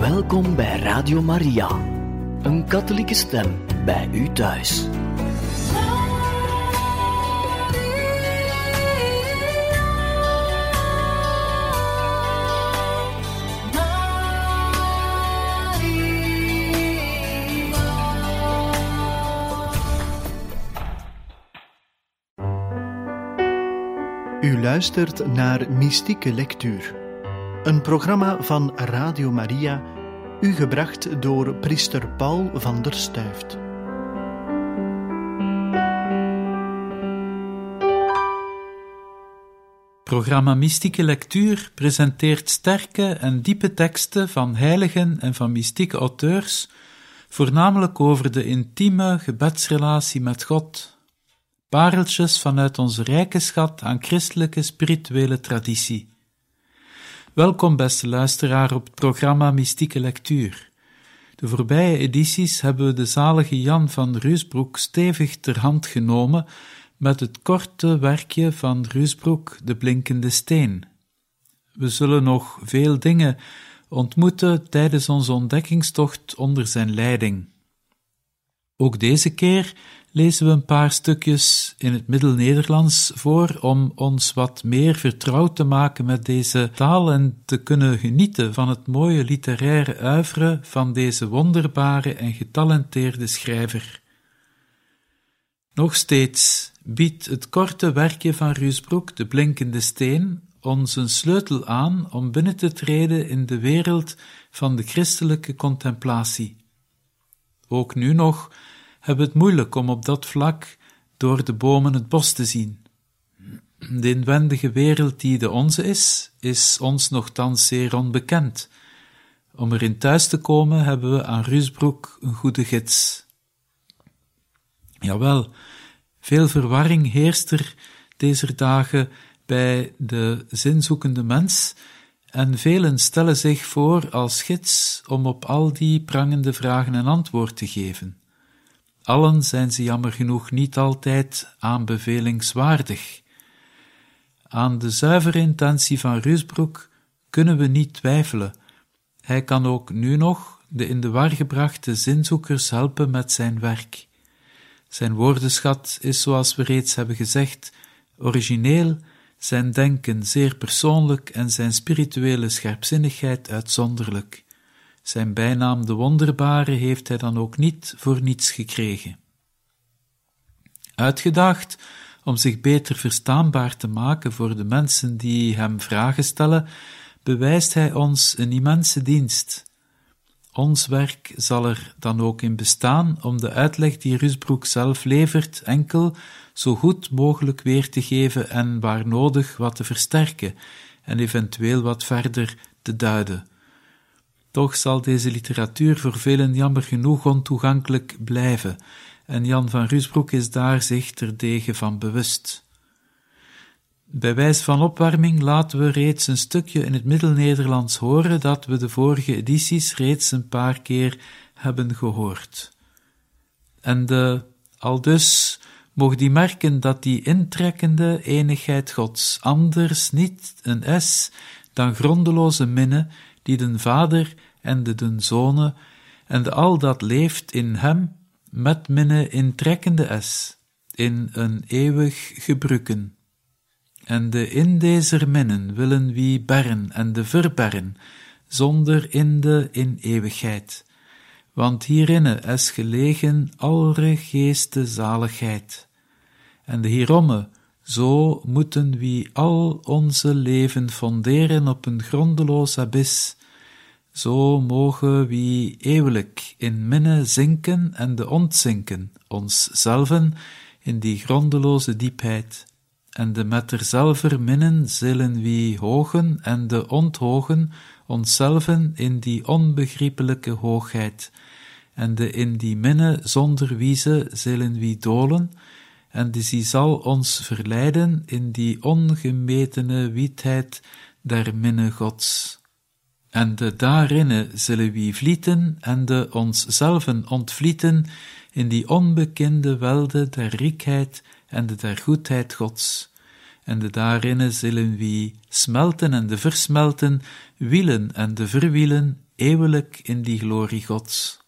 Welkom bij Radio Maria, een katholieke stem bij u thuis. U luistert naar Mystieke Lectuur, een programma van Radio Maria, u gebracht door priester Paul van der Stuyft. Programma Mystieke Lectuur presenteert sterke en diepe teksten van heiligen en van mystieke auteurs, voornamelijk over de intieme gebedsrelatie met God. Pareltjes vanuit onze rijke schat aan christelijke spirituele traditie. Welkom, beste luisteraar, op het programma Mystieke Lectuur. De voorbije edities hebben we de zalige Jan van Ruusbroek stevig ter hand genomen met het korte werkje van Ruusbroek, De Blinkende Steen. We zullen nog veel dingen ontmoeten tijdens onze ontdekkingstocht onder zijn leiding. Ook deze keer lezen we een paar stukjes in het Middelnederlands voor om ons wat meer vertrouwd te maken met deze taal en te kunnen genieten van het mooie literaire oeuvre van deze wonderbare en getalenteerde schrijver. Nog steeds biedt het korte werkje van Ruusbroek, De Blinkende Steen, ons een sleutel aan om binnen te treden in de wereld van de christelijke contemplatie. Ook nu nog hebben we het moeilijk om op dat vlak door de bomen het bos te zien. De inwendige wereld die de onze is ons nochtans zeer onbekend. Om erin thuis te komen hebben we aan Ruusbroek een goede gids. Jawel, veel verwarring heerst er deze dagen bij de zinzoekende mens en velen stellen zich voor als gids om op al die prangende vragen een antwoord te geven. Allen zijn ze jammer genoeg niet altijd aanbevelingswaardig. Aan de zuivere intentie van Ruusbroek kunnen we niet twijfelen. Hij kan ook nu nog de in de war gebrachte zinzoekers helpen met zijn werk. Zijn woordenschat is, zoals we reeds hebben gezegd, origineel, zijn denken zeer persoonlijk en zijn spirituele scherpzinnigheid uitzonderlijk. Zijn bijnaam de Wonderbare heeft hij dan ook niet voor niets gekregen. Uitgedaagd om zich beter verstaanbaar te maken voor de mensen die hem vragen stellen, bewijst hij ons een immense dienst. Ons werk zal er dan ook in bestaan om de uitleg die Ruusbroek zelf levert enkel zo goed mogelijk weer te geven en waar nodig wat te versterken en eventueel wat verder te duiden. Toch zal deze literatuur voor velen jammer genoeg ontoegankelijk blijven, en Jan van Ruusbroek is daar zich terdege van bewust. Bij wijze van opwarming laten we reeds een stukje in het Middelnederlands horen dat we de vorige edities reeds een paar keer hebben gehoord. En aldus mocht die merken dat die intrekkende eenigheid Gods anders niet een is dan grondeloze minne die den Vader en de Zone en de al dat leeft in hem met minne intrekkende is, in een eeuwig gebruiken. En de in dezer minnen willen wie berren en de verberren, zonder in de in eeuwigheid. Want hierinne is gelegen alre geeste zaligheid. En de hieromme, zo moeten wie al onze leven fonderen op een grondeloos abyss, zo mogen wie eeuwelijk in minne zinken en de ontzinken, ons zelven in die grondeloze diepheid. En de met derzelver minnen zullen wie hogen en de onthogen onszelven in die onbegrijpelijke hoogheid. En de in die minne zonder wieze zullen wie dolen, en die zal ons verleiden in die ongemetene wietheid der minne Gods. En de daarinne zullen wie vlieten en de onszelven ontvlieten in die onbekende welde der riekheid en de der goedheid Gods. En de daarinne zullen wie smelten en de versmelten, wielen en de verwielen eeuwelijk in die glorie Gods.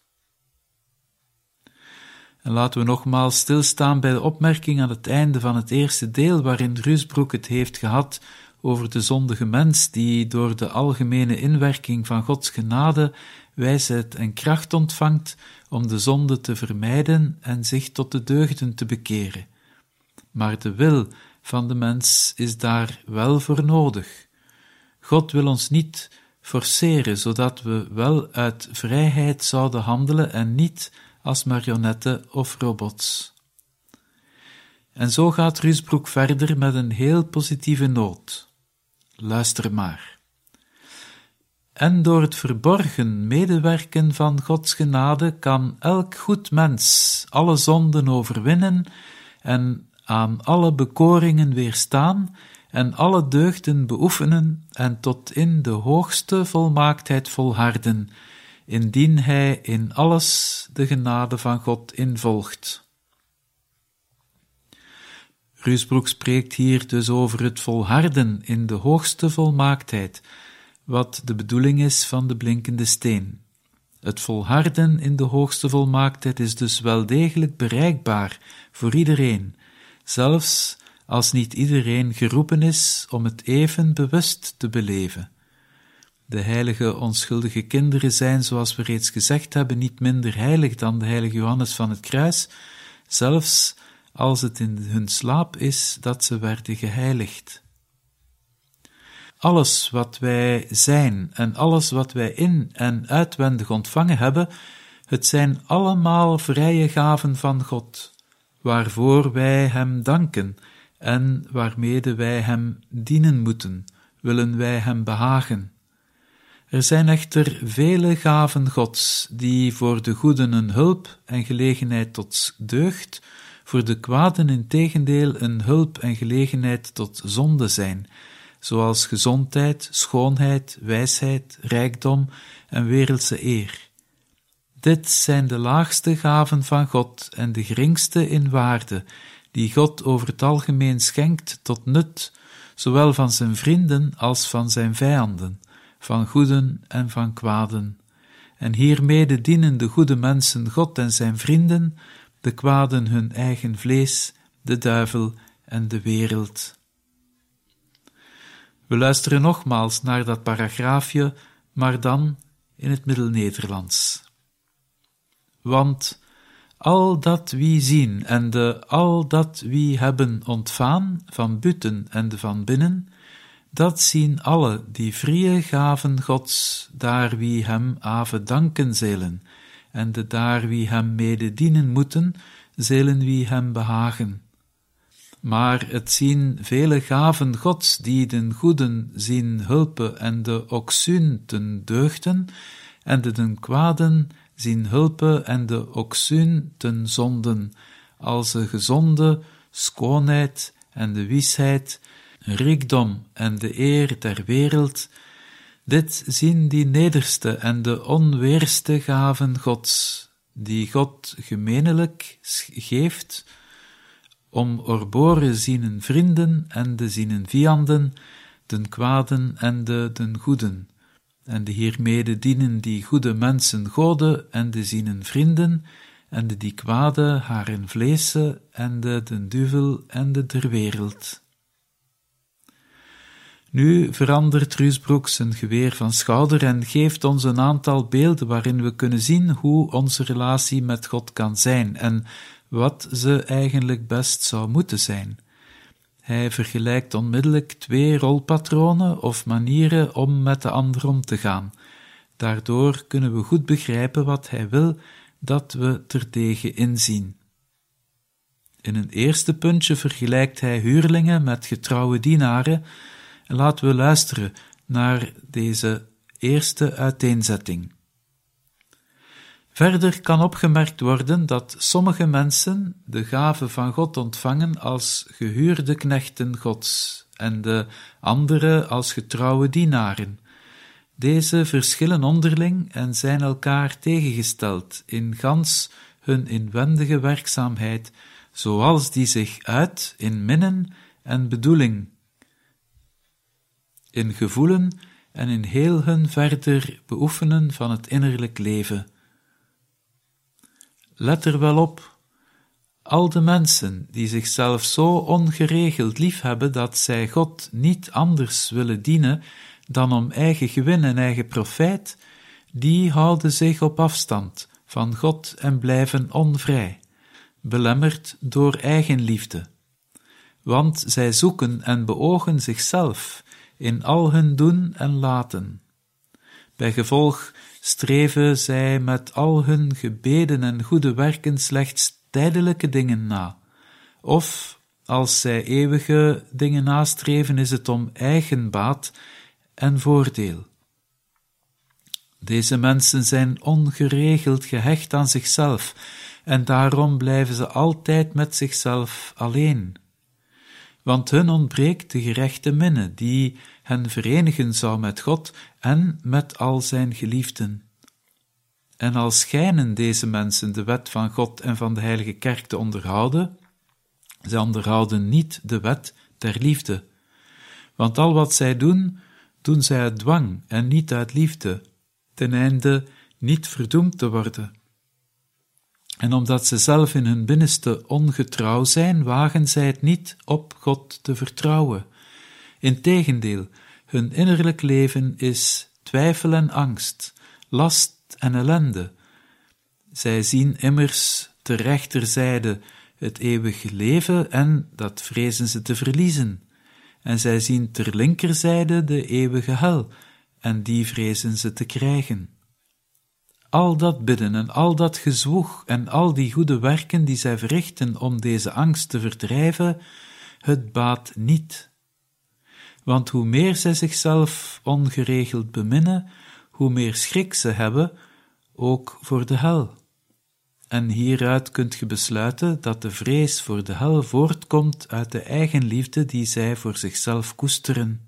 En laten we nogmaals stilstaan bij de opmerking aan het einde van het eerste deel, waarin Ruysbroek het heeft gehad over de zondige mens die door de algemene inwerking van Gods genade wijsheid en kracht ontvangt om de zonde te vermijden en zich tot de deugden te bekeren. Maar de wil van de mens is daar wel voor nodig. God wil ons niet forceren, zodat we wel uit vrijheid zouden handelen en niet als marionetten of robots. En zo gaat Ruysbroek verder met een heel positieve noot. Luister maar. En door het verborgen medewerken van Gods genade kan elk goed mens alle zonden overwinnen en aan alle bekoringen weerstaan en alle deugden beoefenen en tot in de hoogste volmaaktheid volharden, indien hij in alles de genade van God involgt. Ruysbroek spreekt hier dus over het volharden in de hoogste volmaaktheid, wat de bedoeling is van de blinkende steen. Het volharden in de hoogste volmaaktheid is dus wel degelijk bereikbaar voor iedereen, zelfs als niet iedereen geroepen is om het even bewust te beleven. De heilige onschuldige kinderen zijn, zoals we reeds gezegd hebben, niet minder heilig dan de heilige Johannes van het Kruis, zelfs als het in hun slaap is dat ze werden geheiligd. Alles wat wij zijn en alles wat wij in- en uitwendig ontvangen hebben, het zijn allemaal vrije gaven van God, waarvoor wij hem danken en waarmede wij hem dienen moeten, willen wij hem behagen. Er zijn echter vele gaven Gods, die voor de goeden een hulp en gelegenheid tot deugd, voor de kwaden integendeel een hulp en gelegenheid tot zonde zijn, zoals gezondheid, schoonheid, wijsheid, rijkdom en wereldse eer. Dit zijn de laagste gaven van God en de geringste in waarde, die God over het algemeen schenkt tot nut, zowel van zijn vrienden als van zijn vijanden, van goeden en van kwaden. En hiermede dienen de goede mensen God en zijn vrienden, de kwaden hun eigen vlees, de duivel en de wereld. We luisteren nogmaals naar dat paragraafje, maar dan in het Middelnederlands. Want al dat wie zien en al dat wie hebben ontvaan van buiten en de van binnen, dat zien alle die vrije gaven Gods, daar wie hem ave danken zelen, en de daar wie hem mede dienen moeten, zelen wie hem behagen. Maar het zien vele gaven Gods, die den goeden zien hulpen en de oksuun ten deugden, en de den kwaden zien hulpen en de oksuun ten zonden, als de gezonde, schoonheid en de wijsheid, rijkdom en de eer der wereld. Dit zien die nederste en de onweerste gaven Gods, die God gemeenelijk geeft, om orboren zienen vrienden en de zienen vijanden, den kwaden en de den goeden, en de hiermede dienen die goede mensen gode en de zienen vrienden, en de die kwade haren vleese en de den duivel en de der wereld. Nu verandert Ruysbroek zijn geweer van schouder en geeft ons een aantal beelden waarin we kunnen zien hoe onze relatie met God kan zijn en wat ze eigenlijk best zou moeten zijn. Hij vergelijkt onmiddellijk 2 rolpatronen of manieren om met de ander om te gaan. Daardoor kunnen we goed begrijpen wat hij wil dat we terdege inzien. In een eerste puntje vergelijkt hij huurlingen met getrouwe dienaren. En laten we luisteren naar deze eerste uiteenzetting. Verder kan opgemerkt worden dat sommige mensen de gave van God ontvangen als gehuurde knechten Gods en de andere als getrouwe dienaren. Deze verschillen onderling en zijn elkaar tegengesteld in gans hun inwendige werkzaamheid, zoals die zich uit in minnen en bedoeling, in gevoelen en in heel hun verder beoefenen van het innerlijk leven. Let er wel op, al de mensen die zichzelf zo ongeregeld liefhebben dat zij God niet anders willen dienen dan om eigen gewin en eigen profijt, die houden zich op afstand van God en blijven onvrij, belemmerd door eigenliefde. Want zij zoeken en beogen zichzelf in al hun doen en laten. Bijgevolg streven zij met al hun gebeden en goede werken slechts tijdelijke dingen na, of als zij eeuwige dingen nastreven, is het om eigen baat en voordeel. Deze mensen zijn ongeregeld gehecht aan zichzelf, en daarom blijven ze altijd met zichzelf alleen. Want hun ontbreekt de gerechte minne, die hen verenigen zou met God en met al zijn geliefden. En al schijnen deze mensen de wet van God en van de heilige kerk te onderhouden, zij onderhouden niet de wet der liefde. Want al wat zij doen, doen zij uit dwang en niet uit liefde, ten einde niet verdoemd te worden. En omdat ze zelf in hun binnenste ongetrouw zijn, wagen zij het niet op God te vertrouwen. Integendeel, hun innerlijk leven is twijfel en angst, last en ellende. Zij zien immers ter rechterzijde het eeuwige leven en dat vrezen ze te verliezen. En zij zien ter linkerzijde de eeuwige hel en die vrezen ze te krijgen. Al dat bidden en al dat gezwoeg en al die goede werken die zij verrichten om deze angst te verdrijven, het baat niet. Want hoe meer zij zichzelf ongeregeld beminnen, hoe meer schrik ze hebben, ook voor de hel. En hieruit kunt ge besluiten dat de vrees voor de hel voortkomt uit de eigenliefde die zij voor zichzelf koesteren.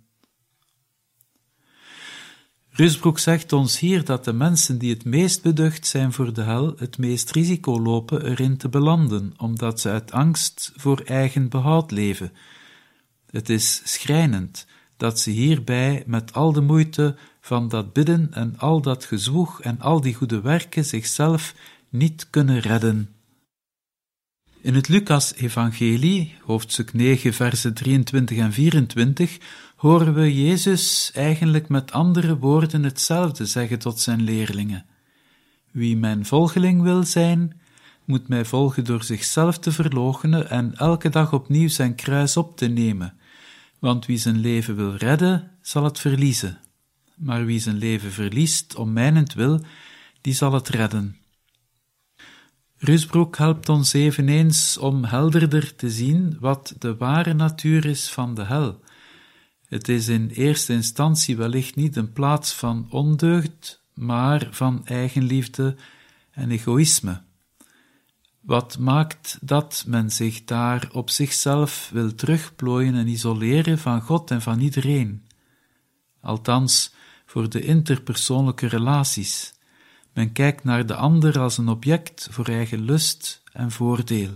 Rusbroek zegt ons hier dat de mensen die het meest beducht zijn voor de hel het meest risico lopen erin te belanden, omdat ze uit angst voor eigen behoud leven. Het is schrijnend dat ze hierbij met al de moeite van dat bidden en al dat gezwoeg en al die goede werken zichzelf niet kunnen redden. In het Lucas-evangelie, hoofdstuk 9, versen 23 en 24, horen we Jezus eigenlijk met andere woorden hetzelfde zeggen tot zijn leerlingen. Wie mijn volgeling wil zijn, moet mij volgen door zichzelf te verloochenen en elke dag opnieuw zijn kruis op te nemen. Want wie zijn leven wil redden, zal het verliezen. Maar wie zijn leven verliest om mijnentwil, die zal het redden. Rusbroek helpt ons eveneens om helderder te zien wat de ware natuur is van de hel. Het is in eerste instantie wellicht niet een plaats van ondeugd, maar van eigenliefde en egoïsme. Wat maakt dat men zich daar op zichzelf wil terugplooien en isoleren van God en van iedereen? Althans, voor de interpersoonlijke relaties. Men kijkt naar de ander als een object voor eigen lust en voordeel.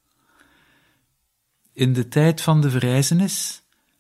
In de tijd van de verrijzenis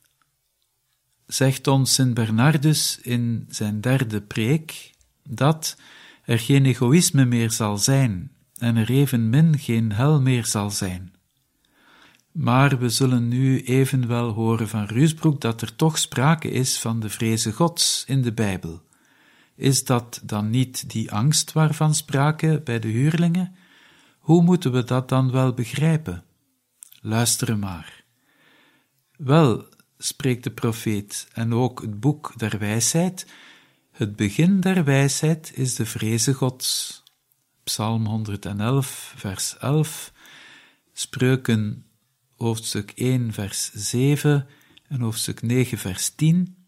zegt ons Sint Bernardus in zijn 3e preek dat er geen egoïsme meer zal zijn en er evenmin geen hel meer zal zijn. Maar we zullen nu evenwel horen van Rusbroek dat er toch sprake is van de vreze Gods in de Bijbel. Is dat dan niet die angst waarvan sprake bij de huurlingen? Hoe moeten we dat dan wel begrijpen? Luister maar. Wel, spreekt de profeet en ook het boek der wijsheid, het begin der wijsheid is de vreze Gods. Psalm 111, vers 11, Spreuken hoofdstuk 1, vers 7 en hoofdstuk 9, vers 10.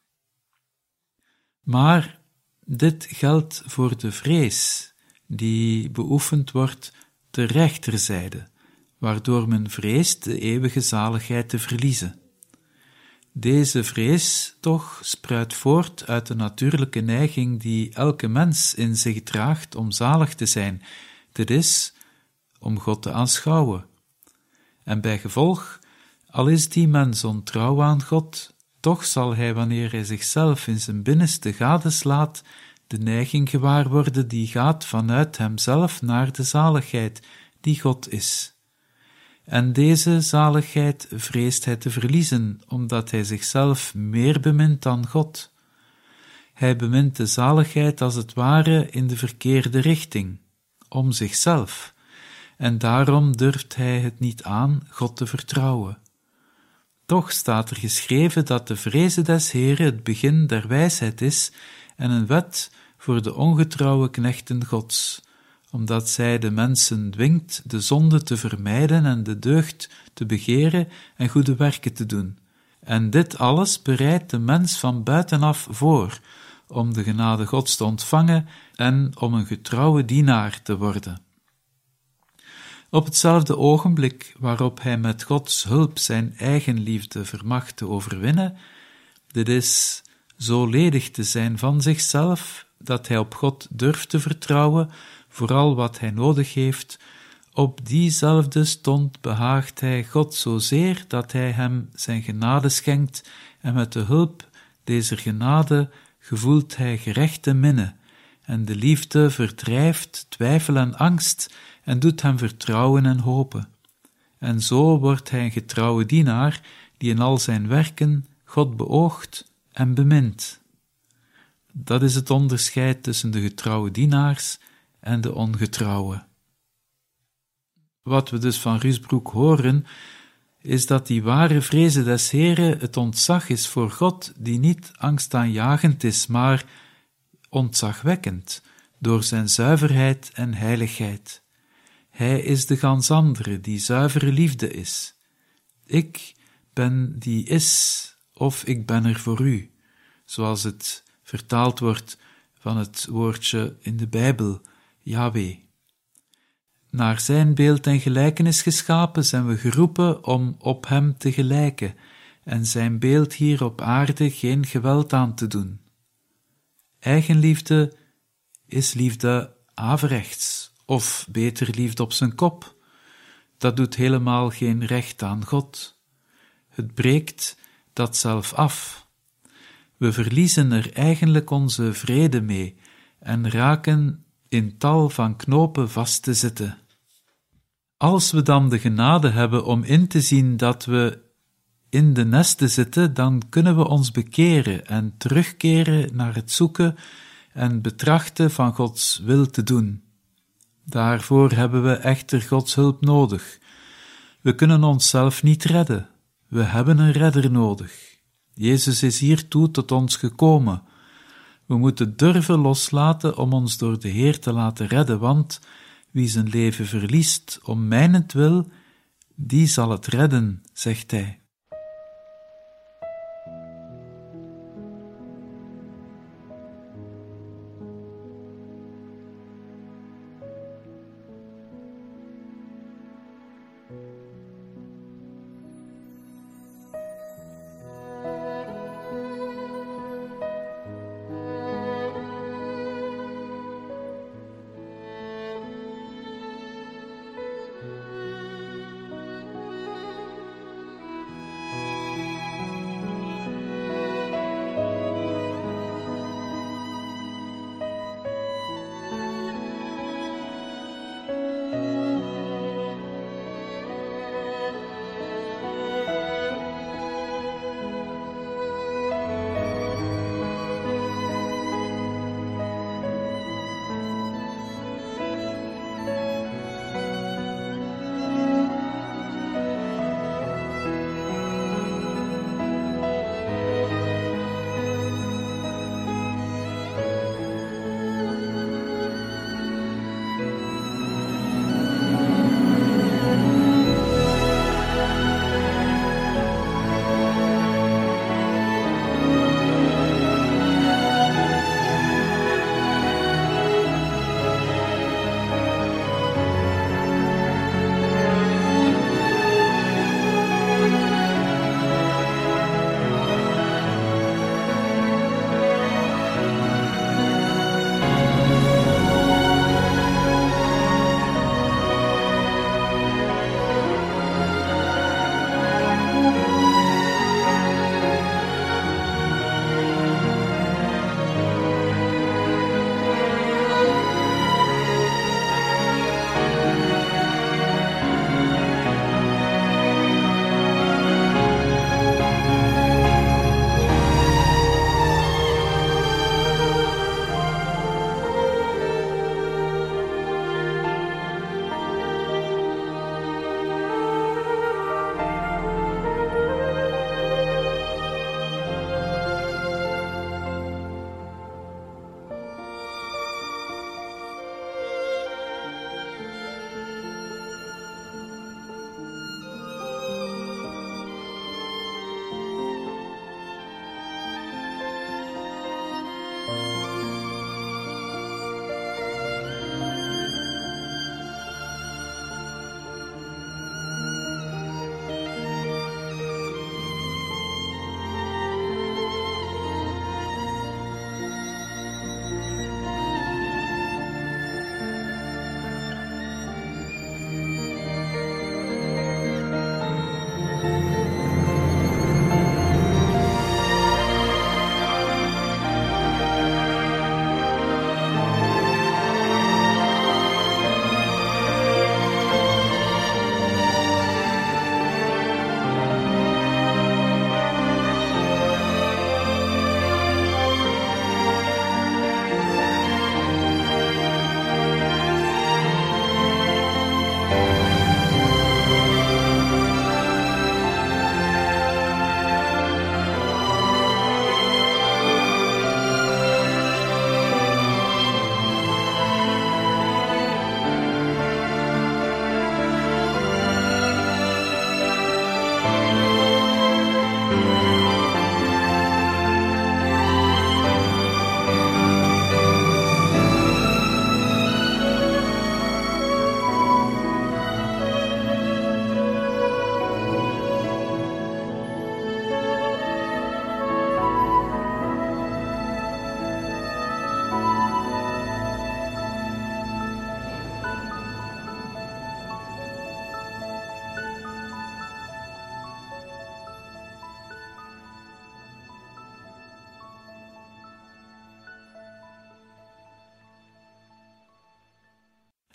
Maar dit geldt voor de vrees, die beoefend wordt ter rechterzijde, waardoor men vreest de eeuwige zaligheid te verliezen. Deze vrees toch spruit voort uit de natuurlijke neiging die elke mens in zich draagt om zalig te zijn, dit is, om God te aanschouwen. En bijgevolg, al is die mens ontrouw aan God, Toch zal hij, wanneer hij zichzelf in zijn binnenste gadeslaat, de neiging gewaar worden die gaat vanuit hemzelf naar de zaligheid die God is. En deze zaligheid vreest hij te verliezen, omdat hij zichzelf meer bemint dan God. Hij bemint de zaligheid als het ware in de verkeerde richting, om zichzelf, en daarom durft hij het niet aan God te vertrouwen. Toch staat er geschreven dat de vreze des Heeren het begin der wijsheid is en een wet voor de ongetrouwe knechten Gods, omdat zij de mensen dwingt de zonde te vermijden en de deugd te begeren en goede werken te doen. En dit alles bereidt de mens van buitenaf voor, om de genade Gods te ontvangen en om een getrouwe dienaar te worden. Op hetzelfde ogenblik waarop hij met Gods hulp zijn eigen liefde vermag te overwinnen, dit is zo ledig te zijn van zichzelf, dat hij op God durft te vertrouwen, vooral wat hij nodig heeft, op diezelfde stond behaagt hij God zozeer dat hij hem zijn genade schenkt, en met de hulp deze genade gevoelt hij gerechte minne, en de liefde verdrijft twijfel en angst, en doet hem vertrouwen en hopen. En zo wordt hij een getrouwe dienaar, die in al zijn werken God beoogt en bemint. Dat is het onderscheid tussen de getrouwe dienaars en de ongetrouwe. Wat we dus van Ruusbroek horen, is dat die ware vreze des Heeren het ontzag is voor God, die niet angstaanjagend is, maar ontzagwekkend, door zijn zuiverheid en heiligheid. Hij is de gans andere, die zuivere liefde is. Ik ben die is, of ik ben er voor u, zoals het vertaald wordt van het woordje in de Bijbel, Yahweh. Naar zijn beeld en gelijkenis geschapen zijn we geroepen om op hem te gelijken en zijn beeld hier op aarde geen geweld aan te doen. Eigenliefde is liefde averechts, of beter liefde op zijn kop. Dat doet helemaal geen recht aan God. Het breekt dat zelf af. We verliezen er eigenlijk onze vrede mee en raken in tal van knopen vast te zitten. Als we dan de genade hebben om in te zien dat we in de nesten zitten, dan kunnen we ons bekeren en terugkeren naar het zoeken en betrachten van Gods wil te doen. Daarvoor hebben we echter Gods hulp nodig. We kunnen onszelf niet redden. We hebben een redder nodig. Jezus is hiertoe tot ons gekomen. We moeten durven loslaten om ons door de Heer te laten redden, want wie zijn leven verliest om mijnentwil, die zal het redden, zegt hij.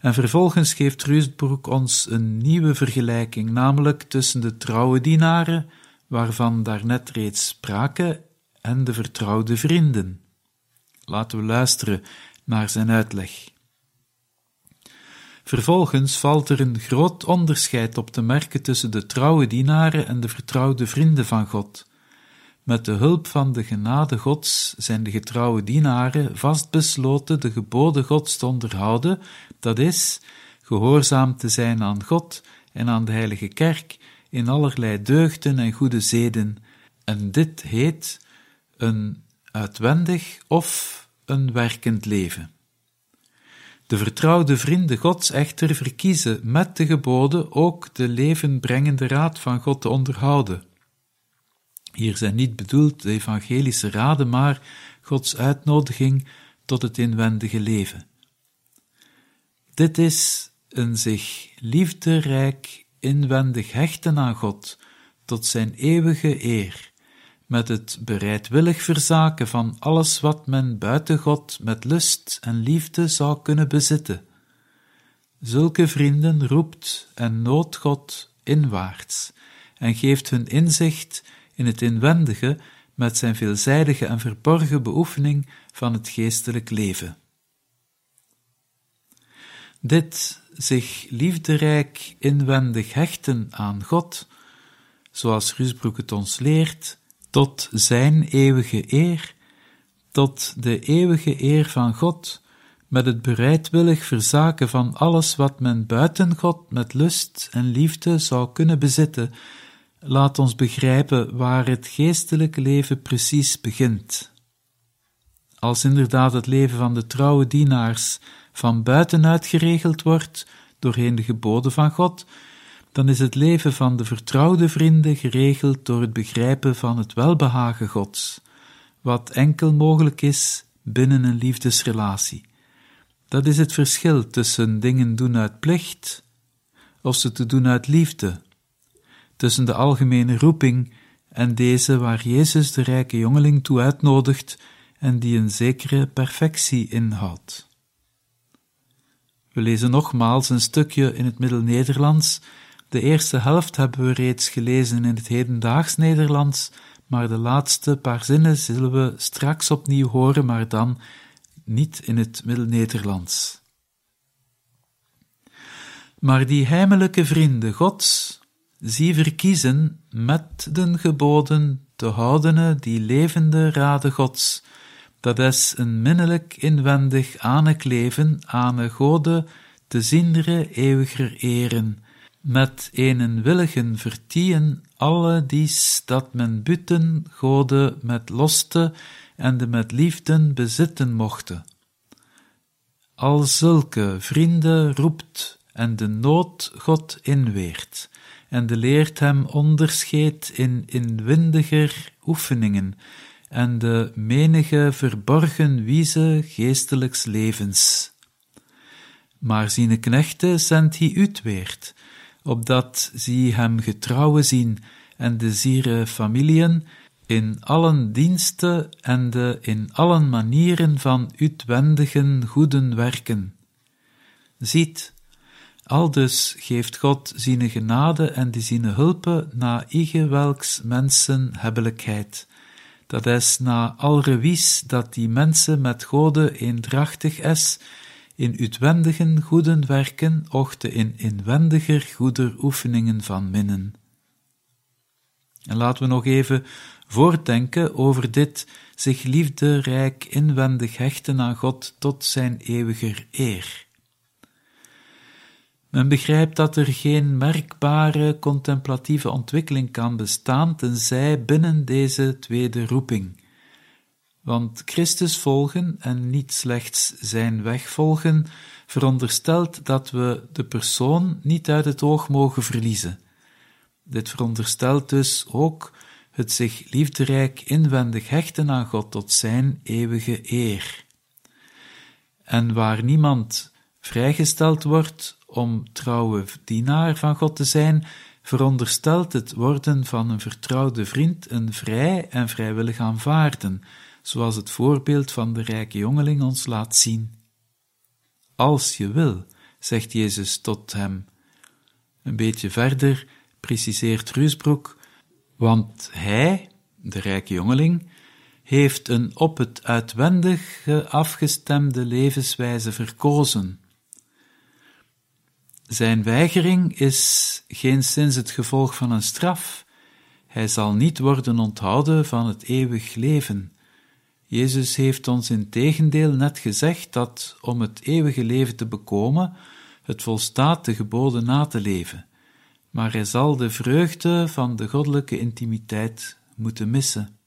En vervolgens geeft Ruysbroek ons een nieuwe vergelijking, namelijk tussen de trouwe dienaren, waarvan daarnet reeds sprake, en de vertrouwde vrienden. Laten we luisteren naar zijn uitleg. Vervolgens valt er een groot onderscheid op te merken tussen de trouwe dienaren en de vertrouwde vrienden van God. Met de hulp van de genade Gods zijn de getrouwe dienaren vastbesloten de geboden Gods te onderhouden, dat is, gehoorzaam te zijn aan God en aan de heilige kerk in allerlei deugden en goede zeden, en dit heet een uitwendig of een werkend leven. De vertrouwde vrienden Gods echter verkiezen met de geboden ook de levenbrengende raad van God te onderhouden. Hier zijn niet bedoeld de evangelische raden, maar Gods uitnodiging tot het inwendige leven. Dit is een zich liefderijk inwendig hechten aan God, tot zijn eeuwige eer, met het bereidwillig verzaken van alles wat men buiten God met lust en liefde zou kunnen bezitten. Zulke vrienden roept en noodt God inwaarts en geeft hun inzicht in het inwendige met zijn veelzijdige en verborgen beoefening van het geestelijk leven. Dit zich liefderijk inwendig hechten aan God, zoals Ruysbroek het ons leert, tot zijn eeuwige eer, tot de eeuwige eer van God, met het bereidwillig verzaken van alles wat men buiten God met lust en liefde zou kunnen bezitten, laat ons begrijpen waar het geestelijke leven precies begint. Als inderdaad het leven van de trouwe dienaars van buitenuit geregeld wordt, doorheen de geboden van God, dan is het leven van de vertrouwde vrienden geregeld door het begrijpen van het welbehagen Gods, wat enkel mogelijk is binnen een liefdesrelatie. Dat is het verschil tussen dingen doen uit plicht of ze te doen uit liefde, tussen de algemene roeping en deze waar Jezus de rijke jongeling toe uitnodigt en die een zekere perfectie inhoudt. We lezen nogmaals een stukje in het Middelnederlands. De eerste helft hebben we reeds gelezen in het hedendaags Nederlands, maar de laatste paar zinnen zullen we straks opnieuw horen, maar dan niet in het Middelnederlands. Maar die heimelijke vrienden Gods, zie verkiezen met den geboden te houdene die levende raden Gods, dat is een minnelijk inwendig aanek leven aan Gode te zindere eeuwiger eren, met een willigen vertien alle dies dat men buiten Gode met loste en de met liefden bezitten mochte. Al zulke vrienden roept en de nood God inweert, en de leert hem onderscheid in inwindiger oefeningen, en de menige verborgen wieze geestelijks levens. Maar ziene knechten zendt hij uitweert, opdat zie hem getrouwe zien, en de ziere familien in allen diensten en de in allen manieren van uitwendigen goeden werken. Ziet, aldus geeft God ziene genade en de ziene hulpe na ige welks mensen hebbelijkheid. Dat is na alre wies dat die mensen met Gode eendrachtig is, in uitwendigen goeden werken, ochte in inwendiger goeder oefeningen van minnen. En laten we nog even voortdenken over dit zich liefderijk inwendig hechten aan God tot zijn eeuwiger eer. Men begrijpt dat er geen merkbare contemplatieve ontwikkeling kan bestaan tenzij binnen deze tweede roeping. Want Christus volgen en niet slechts zijn weg volgen veronderstelt dat we de persoon niet uit het oog mogen verliezen. Dit veronderstelt dus ook het zich liefderijk inwendig hechten aan God tot zijn eeuwige eer. En waar niemand vrijgesteld wordt om trouwe dienaar van God te zijn, veronderstelt het worden van een vertrouwde vriend een vrij en vrijwillig aanvaarden, zoals het voorbeeld van de rijke jongeling ons laat zien. Als je wil, zegt Jezus tot hem. Een beetje verder preciseert Ruusbroek, want hij, de rijke jongeling, heeft een op het uitwendige afgestemde levenswijze verkozen. Zijn weigering is geenszins het gevolg van een straf. Hij zal niet worden onthouden van het eeuwig leven. Jezus heeft ons integendeel net gezegd dat om het eeuwige leven te bekomen, het volstaat de geboden na te leven, maar hij zal de vreugde van de goddelijke intimiteit moeten missen.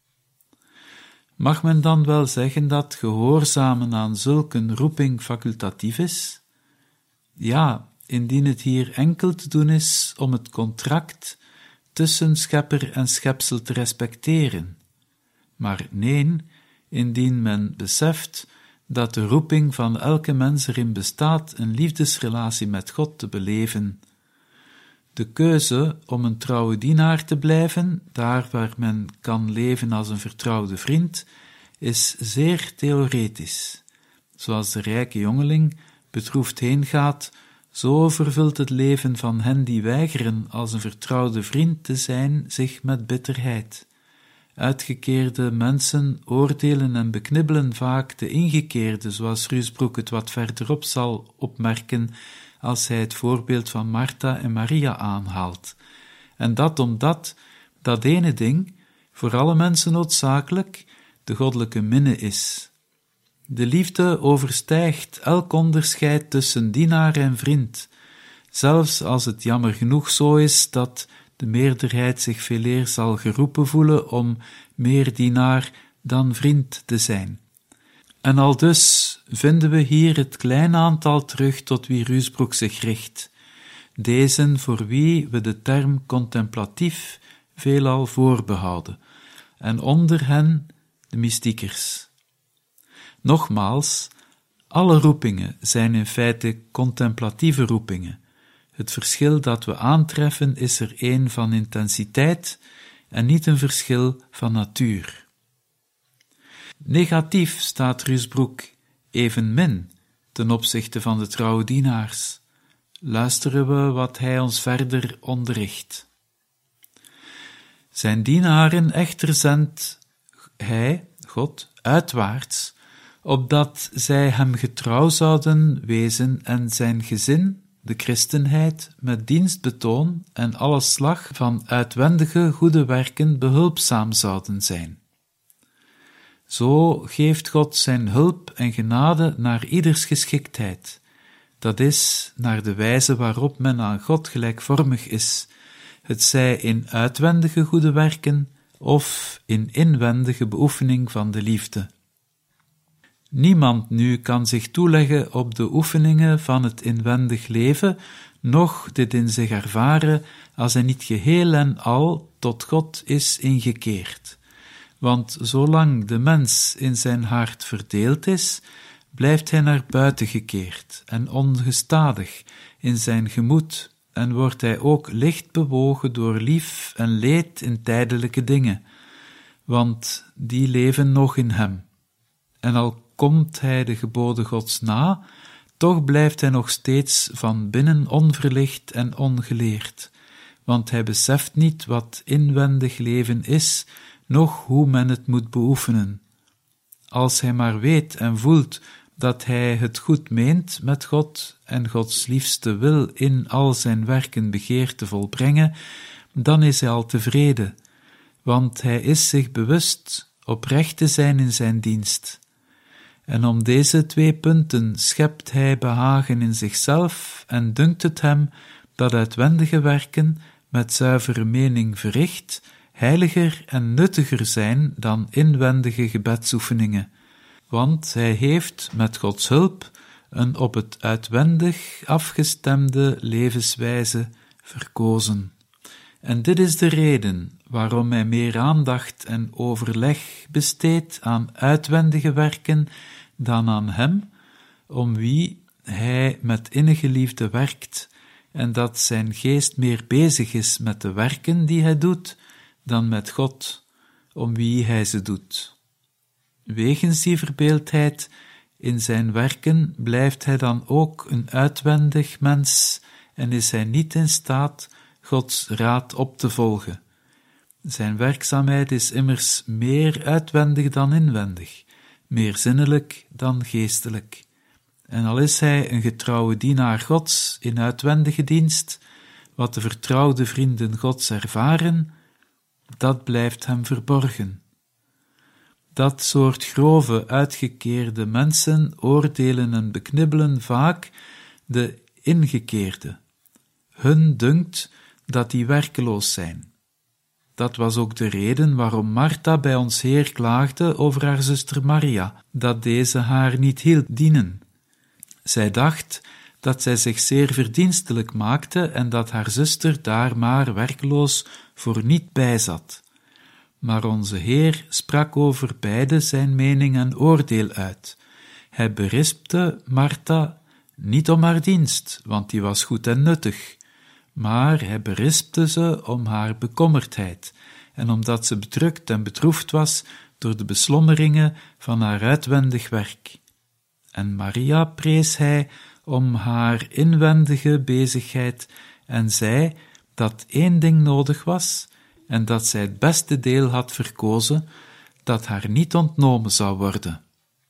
Mag men dan wel zeggen dat gehoorzamen aan zulk een roeping facultatief is? Ja, indien het hier enkel te doen is om het contract tussen schepper en schepsel te respecteren. Maar nee, indien men beseft dat de roeping van elke mens erin bestaat een liefdesrelatie met God te beleven. De keuze om een trouwe dienaar te blijven, daar waar men kan leven als een vertrouwde vriend, is zeer theoretisch. Zoals de rijke jongeling bedroefd heengaat, zo vervult het leven van hen die weigeren als een vertrouwde vriend te zijn zich met bitterheid. Uitgekeerde mensen oordelen en beknibbelen vaak de ingekeerde, zoals Ruusbroek het wat verderop zal opmerken als hij het voorbeeld van Martha en Maria aanhaalt. En dat omdat dat ene ding, voor alle mensen noodzakelijk, de goddelijke minne is. De liefde overstijgt elk onderscheid tussen dienaar en vriend, zelfs als het jammer genoeg zo is dat de meerderheid zich veeleer zal geroepen voelen om meer dienaar dan vriend te zijn. En aldus vinden we hier het klein aantal terug tot wie Ruusbroek zich richt, dezen voor wie we de term contemplatief veelal voorbehouden, en onder hen de mystiekers. Nogmaals, alle roepingen zijn in feite contemplatieve roepingen. Het verschil dat we aantreffen is er een van intensiteit en niet een verschil van natuur. Negatief staat Ruusbroek evenmin ten opzichte van de trouwe dienaars. Luisteren we wat hij ons verder onderricht. Zijn dienaren echter zendt hij, God, uitwaarts, opdat zij hem getrouw zouden wezen en zijn gezin, de christenheid, met dienstbetoon en alle slag van uitwendige goede werken behulpzaam zouden zijn. Zo geeft God zijn hulp en genade naar ieders geschiktheid, dat is, naar de wijze waarop men aan God gelijkvormig is, hetzij in uitwendige goede werken of in inwendige beoefening van de liefde. Niemand nu kan zich toeleggen op de oefeningen van het inwendig leven, noch dit in zich ervaren, als hij niet geheel en al tot God is ingekeerd. Want zolang de mens in zijn hart verdeeld is, blijft hij naar buiten gekeerd en ongestadig in zijn gemoed, en wordt hij ook licht bewogen door lief en leed in tijdelijke dingen, want die leven nog in hem. En al komt hij de geboden Gods na, toch blijft hij nog steeds van binnen onverlicht en ongeleerd, want hij beseft niet wat inwendig leven is, noch hoe men het moet beoefenen. Als hij maar weet en voelt dat hij het goed meent met God en Gods liefste wil in al zijn werken begeert te volbrengen, dan is hij al tevreden, want hij is zich bewust oprecht te zijn in zijn dienst. En om deze 2 punten schept hij behagen in zichzelf en dunkt het hem dat uitwendige werken met zuivere mening verricht heiliger en nuttiger zijn dan inwendige gebedsoefeningen, want hij heeft met Gods hulp een op het uitwendig afgestemde levenswijze verkozen. En dit is de reden waarom hij meer aandacht en overleg besteedt aan uitwendige werken dan aan hem, om wie hij met innige liefde werkt, en dat zijn geest meer bezig is met de werken die hij doet, dan met God, om wie hij ze doet. Wegens die verbeeldheid in zijn werken blijft hij dan ook een uitwendig mens en is hij niet in staat Gods raad op te volgen. Zijn werkzaamheid is immers meer uitwendig dan inwendig, meer zinnelijk dan geestelijk. En al is hij een getrouwe dienaar Gods in uitwendige dienst, wat de vertrouwde vrienden Gods ervaren, dat blijft hem verborgen. Dat soort grove, uitgekeerde mensen oordelen en beknibbelen vaak de ingekeerde. Hun dunkt dat die werkeloos zijn. Dat was ook de reden waarom Martha bij ons Heer klaagde over haar zuster Maria, dat deze haar niet hielp dienen. Zij dacht dat zij zich zeer verdienstelijk maakte en dat haar zuster daar maar werkeloos voor niet bij zat. Maar onze Heer sprak over beide zijn mening en oordeel uit. Hij berispte Martha niet om haar dienst, want die was goed en nuttig, maar hij berispte ze om haar bekommerdheid en omdat ze bedrukt en bedroefd was door de beslommeringen van haar uitwendig werk. En Maria prees hij om haar inwendige bezigheid en zei dat één ding nodig was en dat zij het beste deel had verkozen, dat haar niet ontnomen zou worden.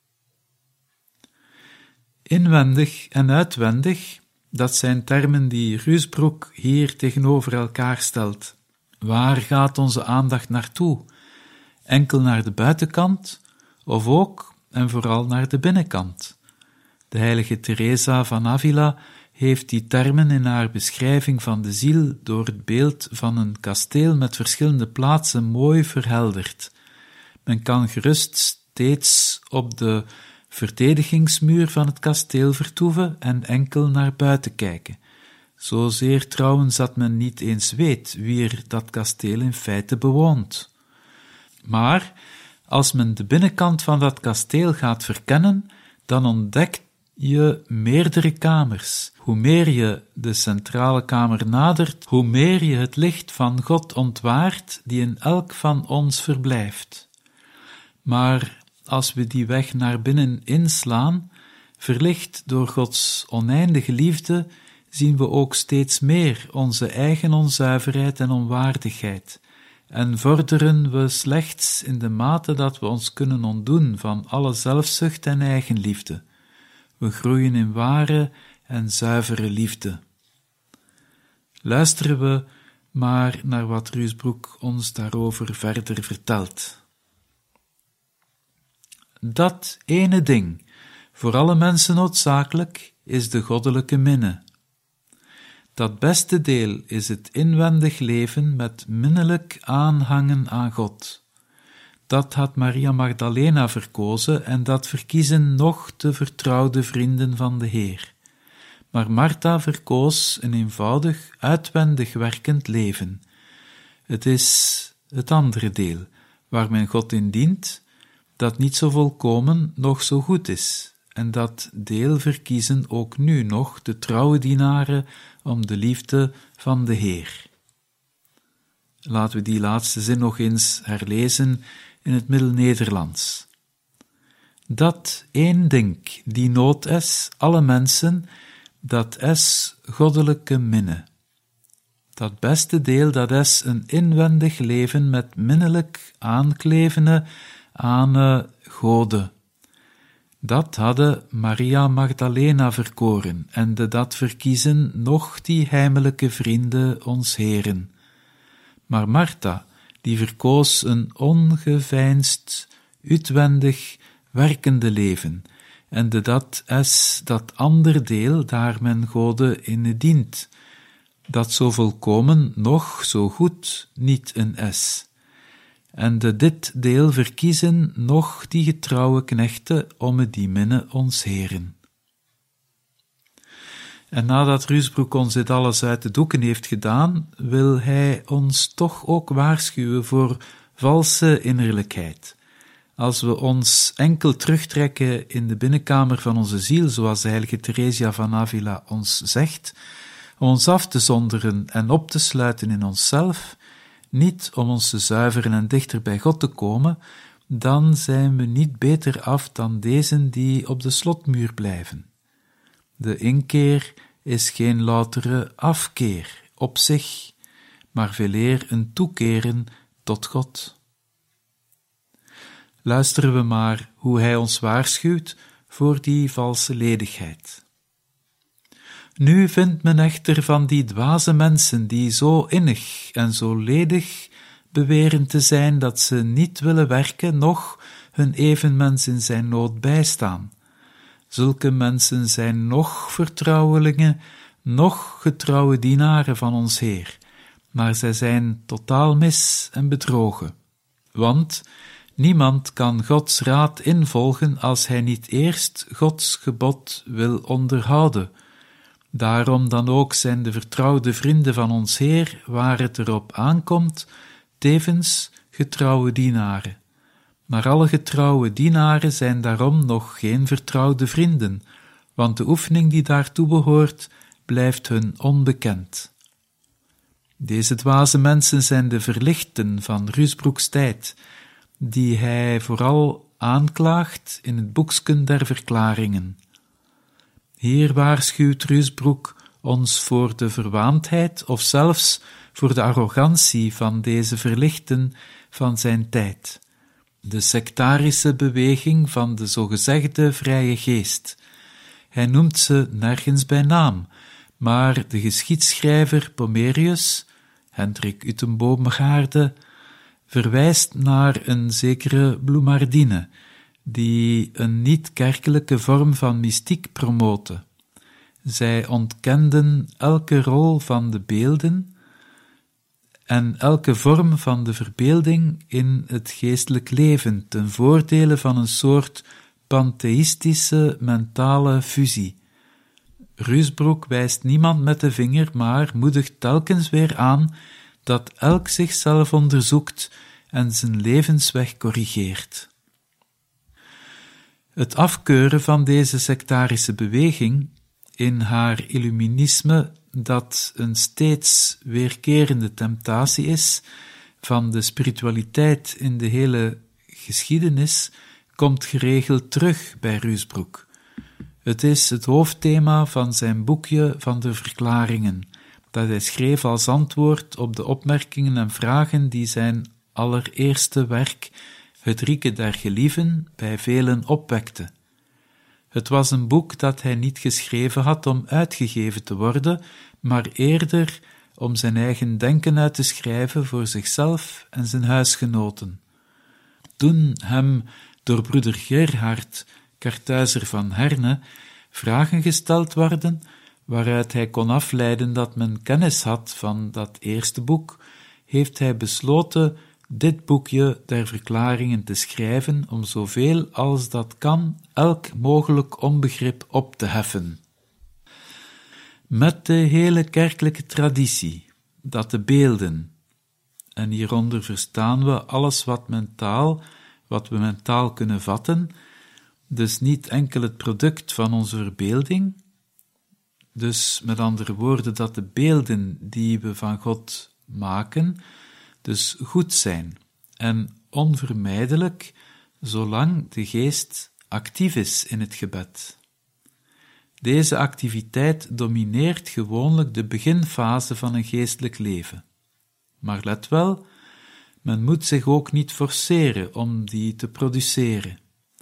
Inwendig en uitwendig, dat zijn termen die Ruusbroek hier tegenover elkaar stelt. Waar gaat onze aandacht naartoe? Enkel naar de buitenkant, of ook en vooral naar de binnenkant? De heilige Teresa van Avila heeft die termen in haar beschrijving van de ziel door het beeld van een kasteel met verschillende plaatsen mooi verhelderd. Men kan gerust steeds op de verdedigingsmuur van het kasteel vertoeven en enkel naar buiten kijken. Zozeer trouwens dat men niet eens weet wie er dat kasteel in feite bewoont. Maar als men de binnenkant van dat kasteel gaat verkennen, dan ontdekt je meerdere kamers. Hoe meer je de centrale kamer nadert, hoe meer je het licht van God ontwaart die in elk van ons verblijft. Maar als we die weg naar binnen inslaan, verlicht door Gods oneindige liefde, zien we ook steeds meer onze eigen onzuiverheid en onwaardigheid, en vorderen we slechts in de mate dat we ons kunnen ontdoen van alle zelfzucht en eigenliefde. We groeien in ware en zuivere liefde. Luisteren we maar naar wat Ruusbroek ons daarover verder vertelt. Dat ene ding, voor alle mensen noodzakelijk, is de goddelijke minne. Dat beste deel is het inwendig leven met minnelijk aanhangen aan God. Dat had Maria Magdalena verkozen en dat verkiezen nog de vertrouwde vrienden van de Heer. Maar Martha verkoos een eenvoudig, uitwendig werkend leven. Het is het andere deel, waar men God in dient, dat niet zo volkomen, nog zo goed is. En dat deel verkiezen ook nu nog de trouwe dienaren om de liefde van de Heer. Laten we die laatste zin nog eens herlezen in het Middelnederlands. Dat één ding, die nood is, alle mensen, dat is goddelijke minne. Dat beste deel, dat is een inwendig leven met minnelijk aanklevene aan Gode. Dat hadden Maria Magdalena verkoren en de dat verkiezen nog die heimelijke vrienden ons Heren. Maar Martha, die verkoos een ongeveinsd, uitwendig, werkende leven, en de dat is dat ander deel, daar men Gode in dient, dat zo volkomen, nog zo goed niet een is. En de dit deel verkiezen nog die getrouwe knechten om die minne ons Heren. En nadat Ruusbroek ons dit alles uit de doeken heeft gedaan, wil hij ons toch ook waarschuwen voor valse innerlijkheid. Als we ons enkel terugtrekken in de binnenkamer van onze ziel, zoals de heilige Theresia van Avila ons zegt, om ons af te zonderen en op te sluiten in onszelf, niet om ons te zuiveren en dichter bij God te komen, dan zijn we niet beter af dan dezen die op de slotmuur blijven. De inkeer is geen loutere afkeer op zich, maar veeleer een toekeren tot God. Luisteren we maar hoe hij ons waarschuwt voor die valse ledigheid. Nu vindt men echter van die dwaze mensen die zo innig en zo ledig beweren te zijn dat ze niet willen werken, noch hun evenmens in zijn nood bijstaan. Zulke mensen zijn noch vertrouwelingen, noch getrouwe dienaren van ons Heer, maar zij zijn totaal mis en bedrogen. Want niemand kan Gods raad involgen als hij niet eerst Gods gebod wil onderhouden. Daarom dan ook zijn de vertrouwde vrienden van ons Heer, waar het erop aankomt, tevens getrouwe dienaren. Maar alle getrouwe dienaren zijn daarom nog geen vertrouwde vrienden, want de oefening die daartoe behoort, blijft hun onbekend. Deze dwaze mensen zijn de verlichten van Ruusbroeks tijd, die hij vooral aanklaagt in het boeksken der verklaringen. Hier waarschuwt Ruusbroek ons voor de verwaandheid of zelfs voor de arrogantie van deze verlichten van zijn tijd, de sectarische beweging van de zogezegde vrije geest. Hij noemt ze nergens bij naam, maar de geschiedschrijver Pomerius, Hendrik Utenboomgaarde, verwijst naar een zekere Bloemardine, die een niet-kerkelijke vorm van mystiek promoten. Zij ontkenden elke rol van de beelden en elke vorm van de verbeelding in het geestelijk leven ten voordele van een soort pantheïstische mentale fusie. Ruusbroek wijst niemand met de vinger, maar moedigt telkens weer aan dat elk zichzelf onderzoekt en zijn levensweg corrigeert. Het afkeuren van deze sectarische beweging in haar illuminisme, dat een steeds weerkerende temptatie is van de spiritualiteit in de hele geschiedenis, komt geregeld terug bij Ruusbroek. Het is het hoofdthema van zijn boekje van de verklaringen, dat hij schreef als antwoord op de opmerkingen en vragen die zijn allereerste werk, Het Rieke der Gelieven, bij velen opwekte. Het was een boek dat hij niet geschreven had om uitgegeven te worden, maar eerder om zijn eigen denken uit te schrijven voor zichzelf en zijn huisgenoten. Toen hem door broeder Gerhard, Kartuizer van Herne, vragen gesteld werden, waaruit hij kon afleiden dat men kennis had van dat eerste boek, heeft hij besloten dit boekje der verklaringen te schrijven om zoveel als dat kan elk mogelijk onbegrip op te heffen. Met de hele kerkelijke traditie, dat de beelden, en hieronder verstaan we alles wat we mentaal kunnen vatten, dus niet enkel het product van onze verbeelding, dus met andere woorden dat de beelden die we van God maken, dus goed zijn en onvermijdelijk, zolang de geest actief is in het gebed. Deze activiteit domineert gewoonlijk de beginfase van een geestelijk leven. Maar let wel, men moet zich ook niet forceren om die te produceren.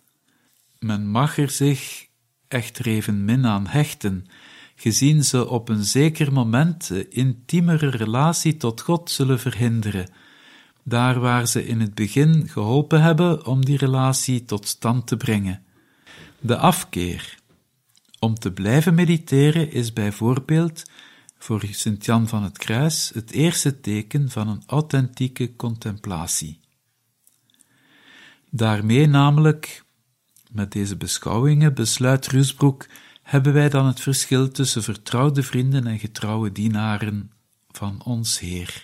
Men mag er zich echter evenmin aan hechten, gezien ze op een zeker moment de intiemere relatie tot God zullen verhinderen, daar waar ze in het begin geholpen hebben om die relatie tot stand te brengen. De afkeer om te blijven mediteren is bijvoorbeeld voor Sint-Jan van het Kruis het eerste teken van een authentieke contemplatie. Daarmee namelijk, met deze beschouwingen, besluit Ruusbroek, hebben wij dan het verschil tussen vertrouwde vrienden en getrouwe dienaren van ons Heer.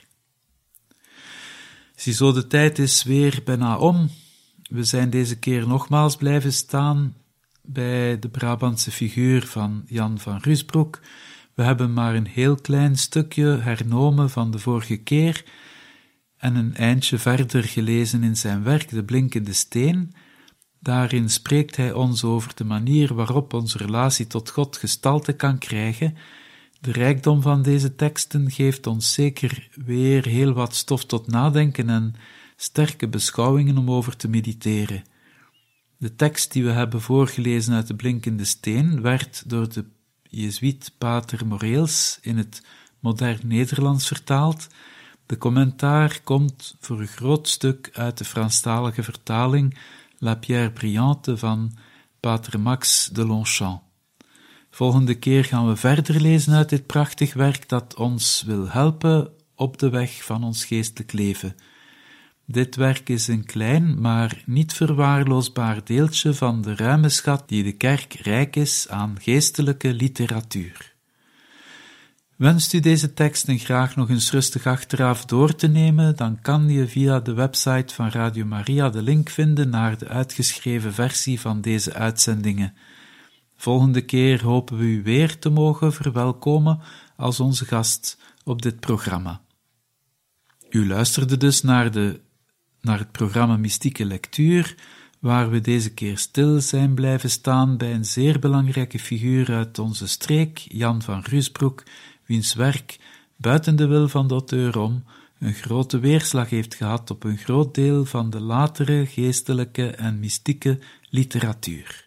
Ziezo, de tijd is weer bijna om. We zijn deze keer nogmaals blijven staan bij de Brabantse figuur van Jan van Ruusbroek. We hebben maar een heel klein stukje hernomen van de vorige keer en een eindje verder gelezen in zijn werk De Blinkende Steen. Daarin spreekt hij ons over de manier waarop onze relatie tot God gestalte kan krijgen. De rijkdom van deze teksten geeft ons zeker weer heel wat stof tot nadenken en sterke beschouwingen om over te mediteren. De tekst die we hebben voorgelezen uit De Blinkende Steen werd door de Jezuïet Pater Moreels in het modern Nederlands vertaald. De commentaar komt voor een groot stuk uit de Franstalige vertaling La Pierre Brillante van Pater Max de Longchamp. Volgende keer gaan we verder lezen uit dit prachtig werk dat ons wil helpen op de weg van ons geestelijk leven. Dit werk is een klein, maar niet verwaarloosbaar deeltje van de ruime schat die de kerk rijk is aan geestelijke literatuur. Wenst u deze teksten graag nog eens rustig achteraf door te nemen, dan kan je via de website van Radio Maria de link vinden naar de uitgeschreven versie van deze uitzendingen. Volgende keer hopen we u weer te mogen verwelkomen als onze gast op dit programma. U luisterde dus naar het programma Mystieke Lectuur, waar we deze keer stil zijn blijven staan bij een zeer belangrijke figuur uit onze streek, Jan van Ruusbroek, wiens werk, buiten de wil van de auteur om, een grote weerslag heeft gehad op een groot deel van de latere geestelijke en mystieke literatuur.